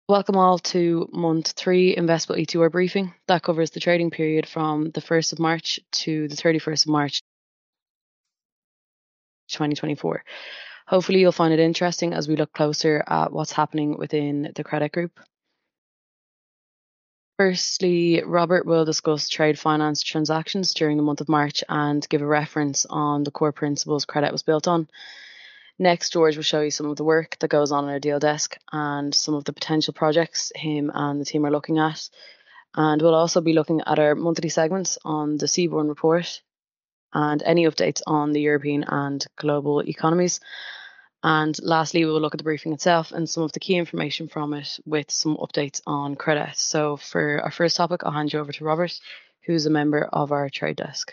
Welcome all to month 3 Investable E2R briefing. That covers the trading period from the 1st of March to the 31st of March 2024. Hopefully you'll find it interesting as we look closer at what's happening within the credit group. Firstly, Robert will discuss trade finance transactions during the month of March and give a reference on the core principles Credit was built on. Next, George will show you some of the work that goes on our deal desk and some of the potential projects him and the team are looking at. And we'll also be looking at our monthly segments on the Seaborn report and any updates on the European and global economies. And lastly, we will look at the briefing itself and some of the key information from it with some updates on credit. So for our first topic, I'll hand you over to Robert, who's a member of our trade desk.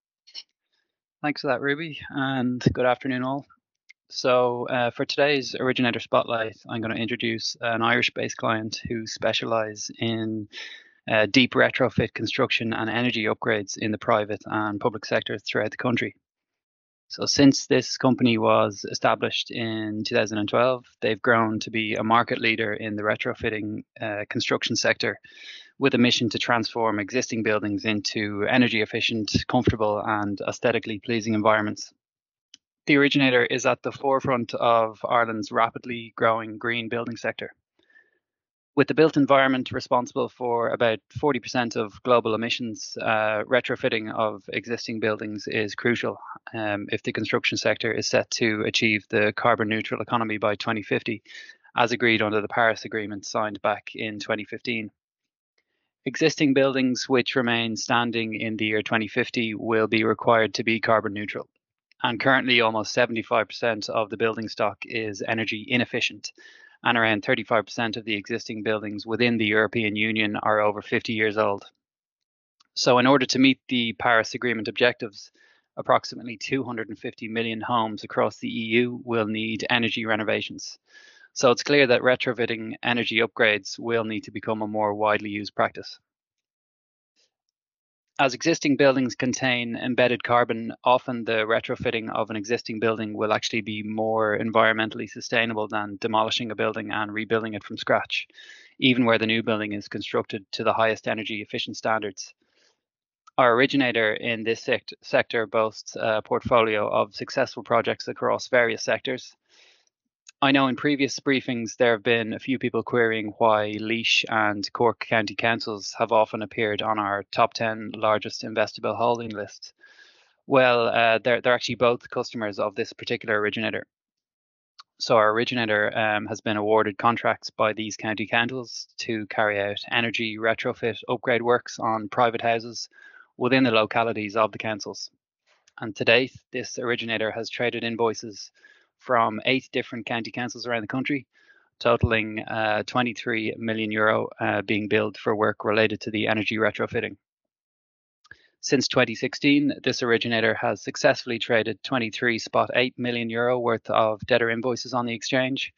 Thanks for that, Ruby, and good afternoon all. So for today's Originator Spotlight, I'm going to introduce an Irish-based client who specialise in deep retrofit construction and energy upgrades in the private and public sectors throughout the country. So since this company was established in 2012, they've grown to be a market leader in the retrofitting construction sector with a mission to transform existing buildings into energy efficient, comfortable and aesthetically pleasing environments. The Originator is at the forefront of Ireland's rapidly growing green building sector. With the built environment responsible for about 40% of global emissions, retrofitting of existing buildings is crucial if the construction sector is set to achieve the carbon neutral economy by 2050, as agreed under the Paris Agreement signed back in 2015. Existing buildings which remain standing in the year 2050 will be required to be carbon neutral. And currently almost 75% of the building stock is energy inefficient, and around 35% of the existing buildings within the European Union are over 50 years old. So in order to meet the Paris Agreement objectives, approximately 250 million homes across the EU will need energy renovations. So it's clear that retrofitting energy upgrades will need to become a more widely used practice. As existing buildings contain embedded carbon, often the retrofitting of an existing building will actually be more environmentally sustainable than demolishing a building and rebuilding it from scratch, even where the new building is constructed to the highest energy efficient standards. Our Originator in this sector boasts a portfolio of successful projects across various sectors. I know in previous briefings there have been a few people querying why Laois and Cork County Councils have often appeared on our top 10 largest investable holding list. Well, they're actually both customers of this particular Originator. So our Originator has been awarded contracts by these county councils to carry out energy retrofit upgrade works on private houses within the localities of the councils. And to date, this Originator has traded invoices from 8 different county councils around the country, totaling €23 million being billed for work related to the energy retrofitting. Since 2016, this Originator has successfully traded €23.8 million worth of debtor invoices on the exchange.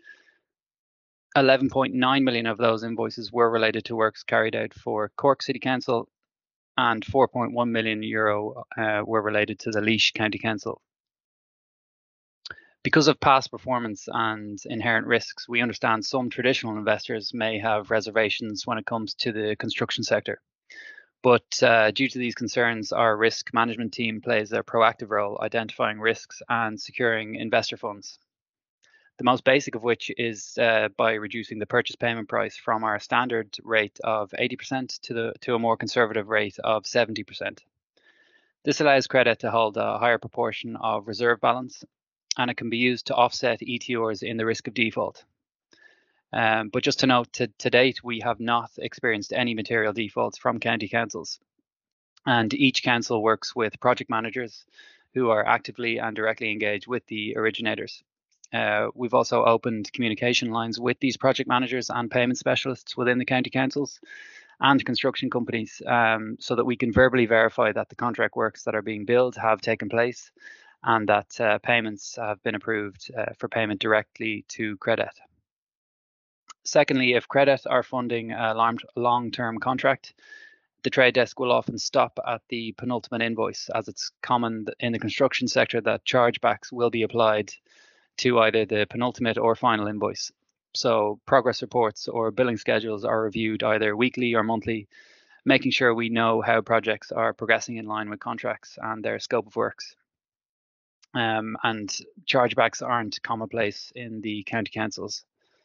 11.9 million of those invoices were related to works carried out for Cork City Council, and €4.1 million were related to the Laois County Council. Because of past performance and inherent risks, we understand some traditional investors may have reservations when it comes to the construction sector. But due to these concerns, our risk management team plays a proactive role identifying risks and securing investor funds. The most basic of which is by reducing the purchase payment price from our standard rate of 80% to a more conservative rate of 70%. This allows Credit to hold a higher proportion of reserve balance, and it can be used to offset ETORs in the risk of default. But just to note, to date, we have not experienced any material defaults from county councils. And each council works with project managers who are actively and directly engaged with the originators. We've also opened communication lines with these project managers and payment specialists within the county councils and construction companies so that we can verbally verify that the contract works that are being billed have taken place and that payments have been approved for payment directly to Credit. Secondly, if Credit are funding a long-term contract, the trade desk will often stop at the penultimate invoice, as it's common in the construction sector that chargebacks will be applied to either the penultimate or final invoice. So progress reports or billing schedules are reviewed either weekly or monthly, making sure we know how projects are progressing in line with contracts and their scope of works. And chargebacks aren't commonplace in the county councils.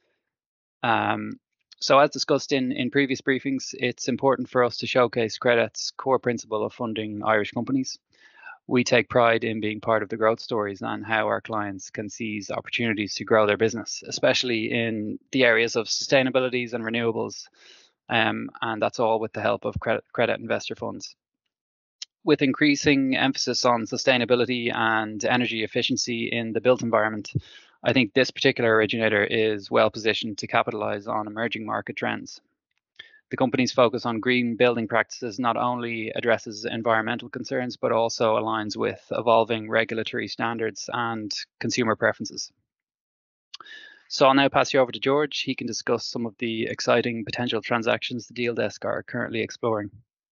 So as discussed in previous briefings, it's important for us to showcase Credit's core principle of funding Irish companies. We take pride in being part of the growth stories and how our clients can seize opportunities to grow their business, especially in the areas of sustainabilities and renewables. And that's all with the help of credit investor funds. With increasing emphasis on sustainability and energy efficiency in the built environment, I think this particular originator is well positioned to capitalize on emerging market trends. The company's focus on green building practices not only addresses environmental concerns, but also aligns with evolving regulatory standards and consumer preferences. So I'll now pass you over to George. He can discuss some of the exciting potential transactions the Deal Desk are currently exploring.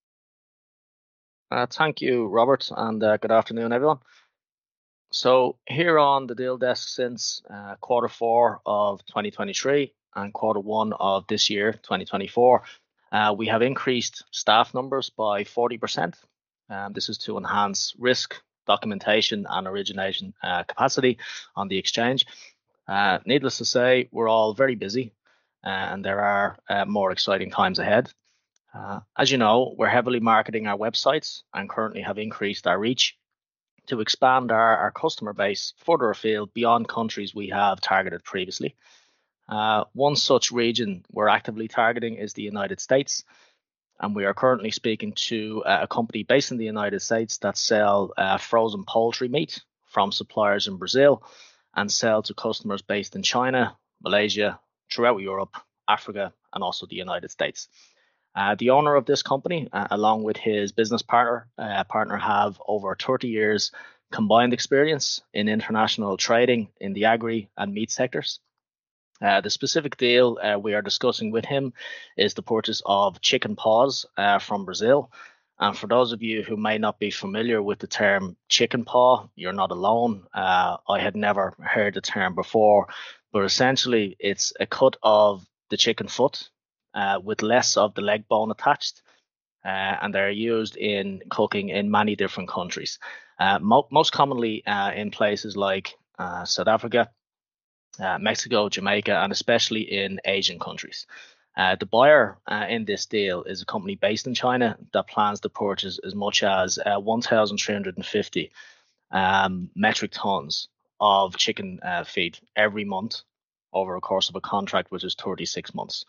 Thank you, Robert, and good afternoon, everyone. So here on the Deal Desk since Q4 of 2023 and Q1 of this year, 2024, we have increased staff numbers by 40%. This is to enhance risk, documentation, and origination capacity on the exchange. Needless to say, we're all very busy, and there are more exciting times ahead. As you know, we're heavily marketing our websites and currently have increased our reach to expand our customer base further afield beyond countries we have targeted previously. One such region we're actively targeting is the United States, and we are currently speaking to a company based in the United States that sell frozen poultry meat from suppliers in Brazil and sell to customers based in China, Malaysia, throughout Europe, Africa, and also the United States. The owner of this company, along with his business partner, have over 30 years combined experience in international trading in the agri and meat sectors. The specific deal we are discussing with him is the purchase of chicken paws from Brazil. And for those of you who may not be familiar with the term chicken paw, you're not alone. I had never heard the term before, but essentially it's a cut of the chicken foot with less of the leg bone attached, and they're used in cooking in many different countries. Most commonly in places like South Africa, Mexico, Jamaica, and especially in Asian countries. The buyer in this deal is a company based in China that plans to purchase as much as 1,350 metric tons of chicken feed every month over a course of a contract which is 36 months.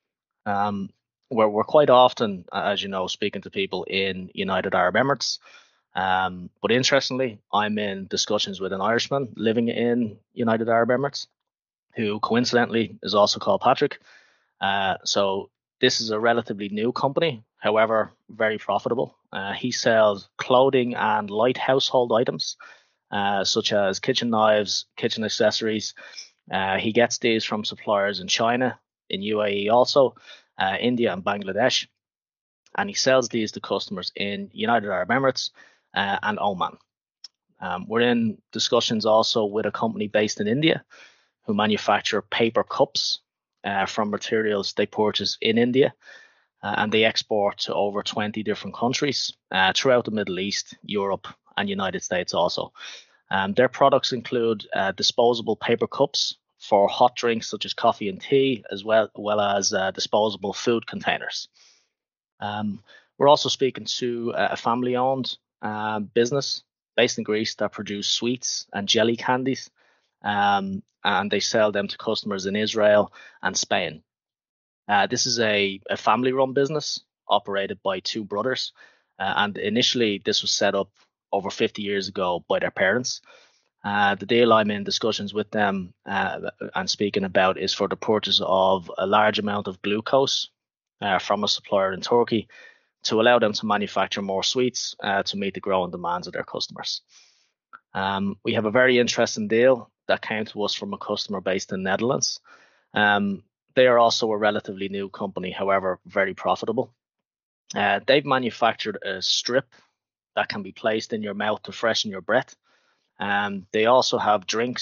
We're quite often, as you know, speaking to people in United Arab Emirates. But interestingly, I'm in discussions with an Irishman living in United Arab Emirates, who coincidentally is also called Patrick. So this is a relatively new company, however, very profitable. He sells clothing and light household items, such as kitchen knives, kitchen accessories. He gets these from suppliers in China, in UAE also, India and Bangladesh. And he sells these to customers in United Arab Emirates and Oman. We're in discussions also with a company based in India who manufacture paper cups from materials they purchase in India. And they export to over 20 different countries throughout the Middle East, Europe, and United States also. Their products include disposable paper cups for hot drinks such as coffee and tea, as well as disposable food containers. We're also speaking to a family-owned business based in Greece that produce sweets and jelly candies, and they sell them to customers in Israel and Spain. This is a family-run business operated by two brothers, and initially this was set up over 50 years ago by their parents. The deal I'm in discussions with them and speaking about is for the purchase of a large amount of glucose from a supplier in Turkey to allow them to manufacture more sweets to meet the growing demands of their customers. We have a very interesting deal that came to us from a customer based in the Netherlands. They are also a relatively new company, however, very profitable. They've manufactured a strip that can be placed in your mouth to freshen your breath. They also have drinks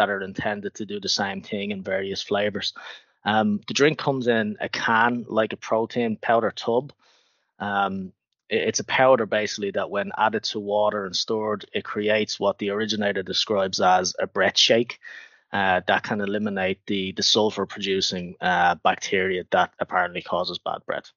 that are intended to do the same thing in various flavors. The drink comes in a can, like a protein powder tub. It's a powder basically that when added to water and stored, it creates what the originator describes as a breath shake. That can eliminate the sulfur producing bacteria that apparently causes bad breath.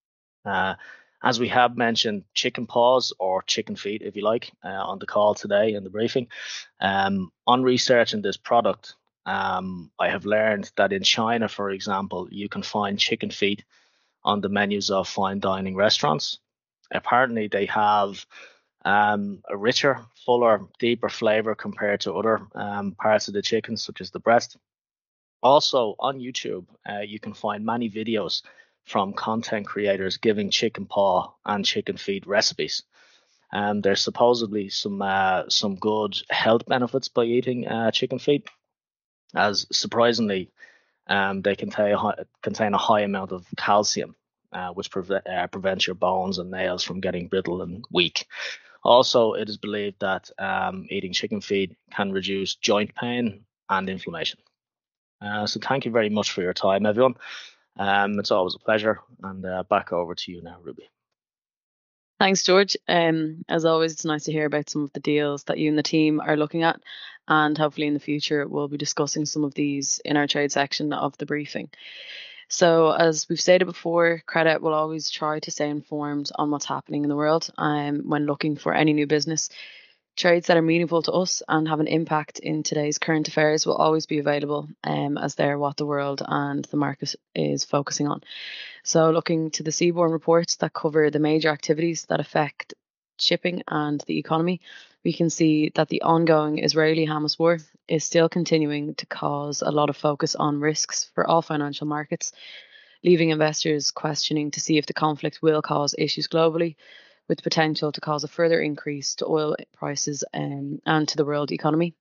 As we have mentioned, chicken paws or chicken feet, if you like, on the call today in the briefing. On researching this product, I have learned that in China, for example, you can find chicken feet on the menus of fine dining restaurants. Apparently, they have a richer, fuller, deeper flavor compared to other parts of the chicken, such as the breast. Also, on YouTube, you can find many videos from content creators giving chicken paw and chicken feet recipes. There's supposedly some good health benefits by eating chicken feet, as surprisingly, they contain a high amount of calcium, which prevents your bones and nails from getting brittle and weak. Also, it is believed that eating chicken feet can reduce joint pain and inflammation. So thank you very much for your time, everyone. It's always a pleasure. And back over to you now, Ruby. Thanks, George. As always, it's nice to hear about some of the deals that you and the team are looking at, and hopefully in the future we'll be discussing some of these in our trade section of the briefing. So, as we've stated before, Credit will always try to stay informed on what's happening in the world when looking for any new business. Trades that are meaningful to us and have an impact in today's current affairs will always be available, as they're what the world and the market is focusing on. So, looking to the Seaborn reports that cover the major activities that affect shipping and the economy, we can see that the ongoing Israeli-Hamas war is still continuing to cause a lot of focus on risks for all financial markets, leaving investors questioning to see if the conflict will cause issues globally, with potential to cause a further increase to oil prices and to the world economy.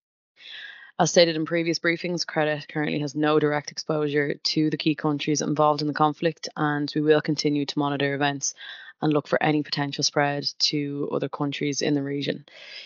As stated in previous briefings, Credit currently has no direct exposure to the key countries involved in the conflict, and we will continue to monitor events and look for any potential spread to other countries in the region.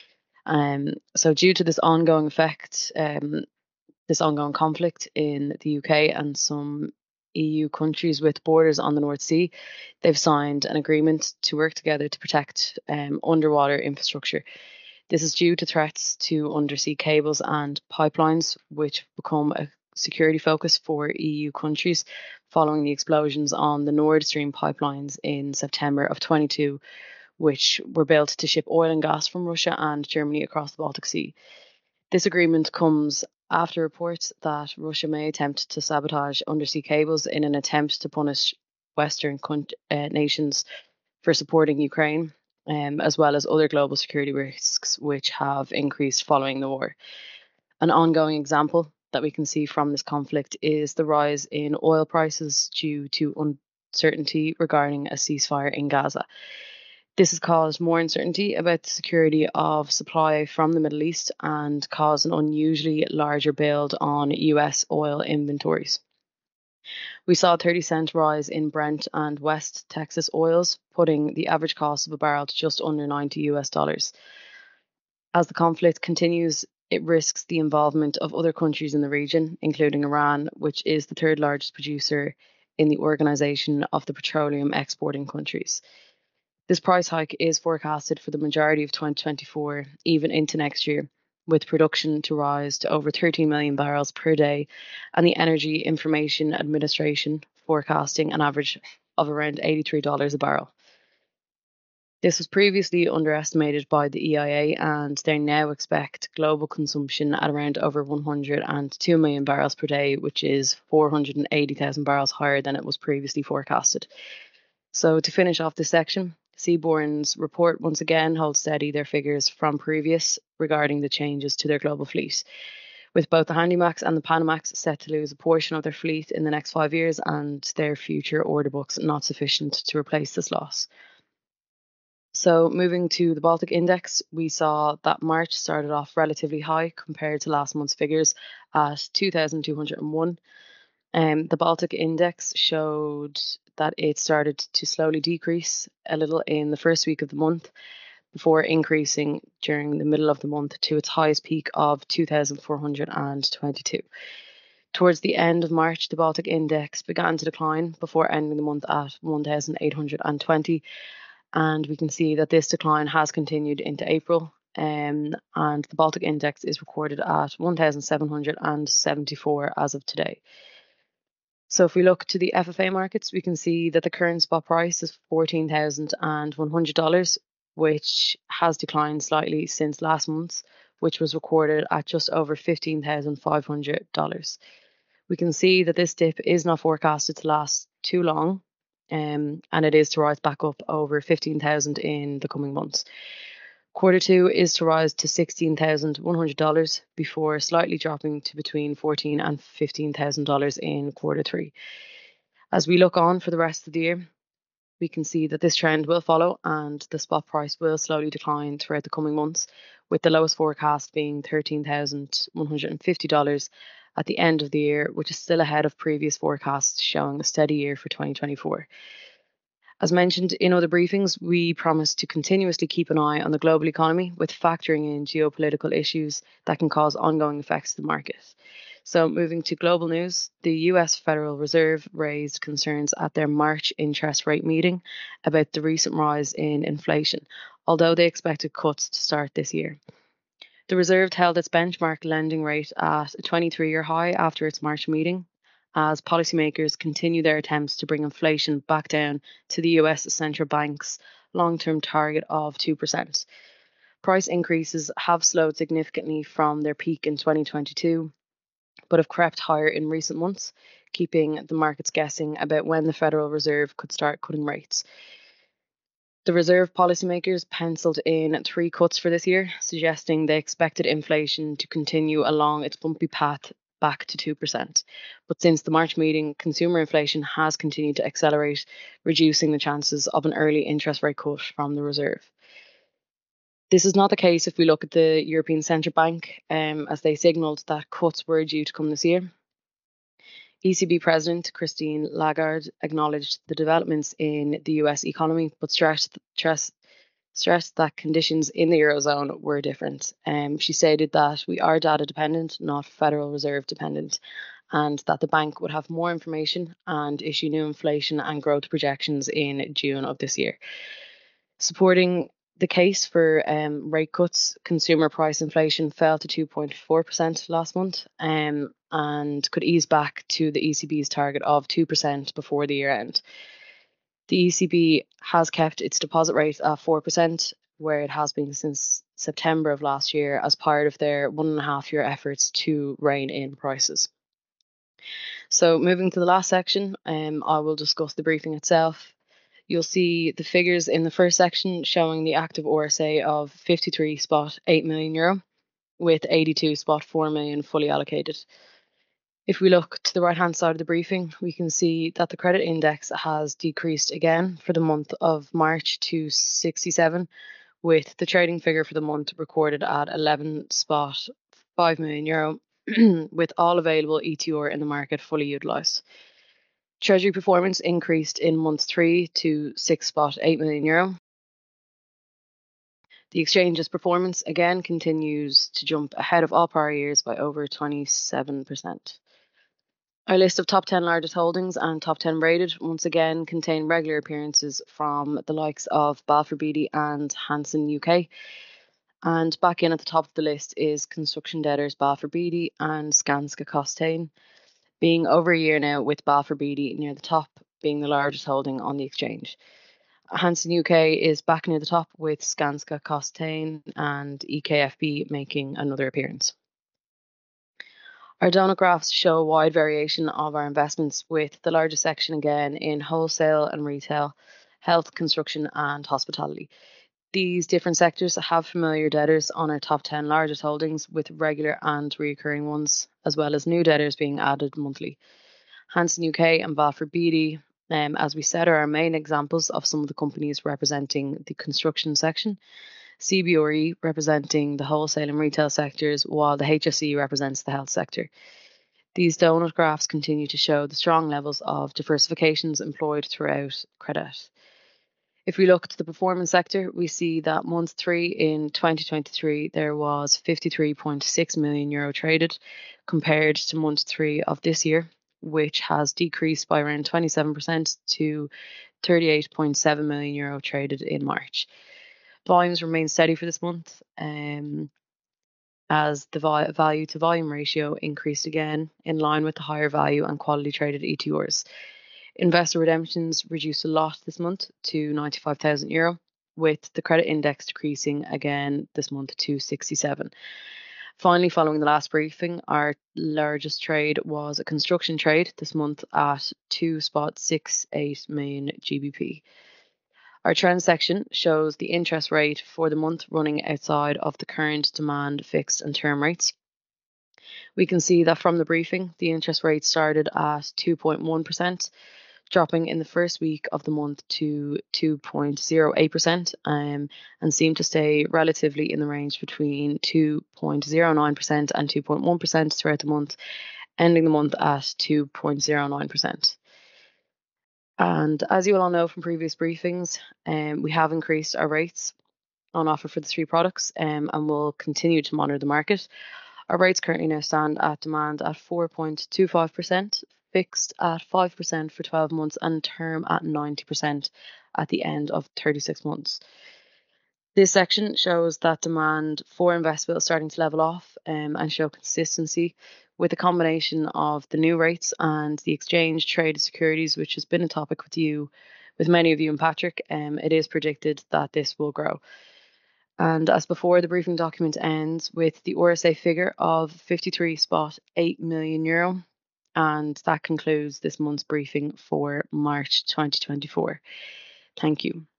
So due to this ongoing effect, this ongoing conflict in the UK and some EU countries with borders on the North Sea, they've signed an agreement to work together to protect underwater infrastructure. This is due to threats to undersea cables and pipelines, which become a security focus for EU countries following the explosions on the Nord Stream pipelines in September of 2022, which were built to ship oil and gas from Russia and Germany across the Baltic Sea. This agreement comes after reports that Russia may attempt to sabotage undersea cables in an attempt to punish Western nations for supporting Ukraine, as well as other global security risks which have increased following the war. An ongoing example that we can see from this conflict is the rise in oil prices due to uncertainty regarding a ceasefire in Gaza. This has caused more uncertainty about the security of supply from the Middle East and caused an unusually larger build on US oil inventories. We saw a 30-cent rise in Brent and West Texas oils, putting the average cost of a barrel to just under $90. As the conflict continues, it risks the involvement of other countries in the region, including Iran, which is the third largest producer in the Organization of the Petroleum Exporting Countries. This price hike is forecasted for the majority of 2024, even into next year, with production to rise to over 13 million barrels per day, and the Energy Information Administration forecasting an average of around $83 a barrel. This was previously underestimated by the EIA, and they now expect global consumption at around over 102 million barrels per day, which is 480,000 barrels higher than it was previously forecasted. So to finish off this section, Seaborn's report once again holds steady their figures from previous regarding the changes to their global fleet, with both the Handymax and the Panamax set to lose a portion of their fleet in the next 5 years and their future order books not sufficient to replace this loss. So moving to the Baltic Index, we saw that March started off relatively high compared to last month's figures at 2,201. The Baltic Index showed that it started to slowly decrease a little in the first week of the month, before increasing during the middle of the month to its highest peak of 2,422. Towards the end of March, the Baltic Index began to decline before ending the month at 1,820, and we can see that this decline has continued into April, and the Baltic Index is recorded at 1,774 as of today. So if we look to the FFA markets, we can see that the current spot price is $14,100, which has declined slightly since last month, which was recorded at just over $15,500. We can see that this dip is not forecasted to last too long, and it is to rise back up over 15,000 in the coming months. Quarter two is to rise to $16,100 before slightly dropping to between $14,000 and $15,000 in quarter three. As we look on for the rest of the year, we can see that this trend will follow and the spot price will slowly decline throughout the coming months, with the lowest forecast being $13,150 at the end of the year, which is still ahead of previous forecasts showing a steady year for 2024. As mentioned in other briefings, we promise to continuously keep an eye on the global economy with factoring in geopolitical issues that can cause ongoing effects to the market. So moving to global news, the US Federal Reserve raised concerns at their March interest rate meeting about the recent rise in inflation, although they expected cuts to start this year. The Reserve held its benchmark lending rate at a 23-year high after its March meeting, as policymakers continue their attempts to bring inflation back down to the US central bank's long-term target of 2%. Price increases have slowed significantly from their peak in 2022, but have crept higher in recent months, keeping the markets guessing about when the Federal Reserve could start cutting rates. The Reserve policymakers penciled in 3 cuts for this year, suggesting they expected inflation to continue along its bumpy path back to 2%. But since the March meeting, consumer inflation has continued to accelerate, reducing the chances of an early interest rate cut from the Reserve. This is not the case if we look at the European Central Bank, as they signalled that cuts were due to come this year. ECB President Christine Lagarde acknowledged the developments in the US economy, but stressed that conditions in the Eurozone were different. She stated that we are data dependent, not Federal Reserve dependent, and that the bank would have more information and issue new inflation and growth projections in June of this year. Supporting the case for rate cuts, consumer price inflation fell to 2.4% last month and could ease back to the ECB's target of 2% before the year end. The ECB has kept its deposit rate at 4%, where it has been since September of last year, as part of their 1.5-year efforts to rein in prices. So moving to the last section, I will discuss the briefing itself. You'll see the figures in the first section showing the active RSA of €53.8 million, with €82.4 million fully allocated. If we look to the right-hand side of the briefing, we can see that the credit index has decreased again for the month of March to 67, with the trading figure for the month recorded at €11.5 million, with all available ETR in the market fully utilised. Treasury performance increased in month 3 to €6.8 million. The exchange's performance again continues to jump ahead of all prior years by over 27%. Our list of top 10 largest holdings and top 10 rated once again contain regular appearances from the likes of Balfour Beatty and Hanson UK. And back in at the top of the list is construction debtors Balfour Beatty and Skanska Costain, being over a year now with Balfour Beatty near the top, being the largest holding on the exchange. Hanson UK is back near the top with Skanska Costain and EKFB making another appearance. Our donut graphs show a wide variation of our investments, with the largest section again in wholesale and retail, health, construction and hospitality. These different sectors have familiar debtors on our top 10 largest holdings, with regular and recurring ones, as well as new debtors being added monthly. Hanson UK and Balfour Beatty, as we said, are our main examples of some of the companies representing the construction section. CBRE representing the wholesale and retail sectors, while the HSE represents the health sector. These donut graphs continue to show the strong levels of diversifications employed throughout Credit. If we look at the performance sector, we see that month 3 in 2023, there was 53.6 million euro traded compared to month 3 of this year, which has decreased by around 27% to 38.7 million euro traded in March. Volumes remain steady for this month, as the value to volume ratio increased again in line with the higher value and quality traded ETRs. Investor redemptions reduced a lot this month to 95,000 euro, with the credit index decreasing again this month to 67. Finally, following the last briefing, our largest trade was a construction trade this month at 2.68 million GBP. Our trend section shows the interest rate for the month running outside of the current demand fixed and term rates. We can see that from the briefing, the interest rate started at 2.1%, dropping in the first week of the month to 2.08%, and seemed to stay relatively in the range between 2.09% and 2.1% throughout the month, ending the month at 2.09%. And as you all know from previous briefings, we have increased our rates on offer for the 3 products, and will continue to monitor the market. Our rates currently now stand at demand at 4.25%, fixed at 5% for 12 months, and term at 90% at the end of 36 months. This section shows that demand for investable is starting to level off, and show consistency with a combination of the new rates and the exchange traded securities, which has been a topic with many of you and Patrick. It is predicted that this will grow. And as before, the briefing document ends with the RSA figure of 53.8 million euro. And that concludes this month's briefing for March 2024. Thank you.